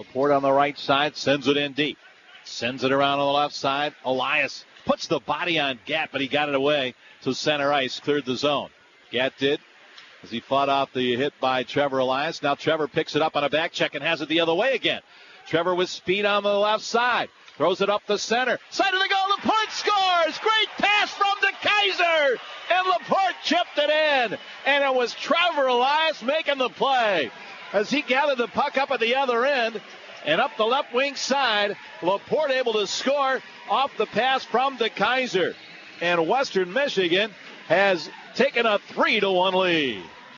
Laporte on the right side sends it in deep. Sends it around on the left side. Elias puts the body on Gatt, but he got it away to center ice, cleared the zone. Gatt did as he fought off the hit by Trevor Elias. Now Trevor picks it up on a back check and has it the other way again. Trevor with speed on the left side. Throws it up the center. Side of the goal. Laporte scores. Great pass from DeKeyser. And Laporte chipped it in. And it was Trevor Elias making the play. As he gathered the puck up at the other end. And up the left wing side. Laporte able to score off the pass from DeKeyser. And Western Michigan has taken a 3-1 lead.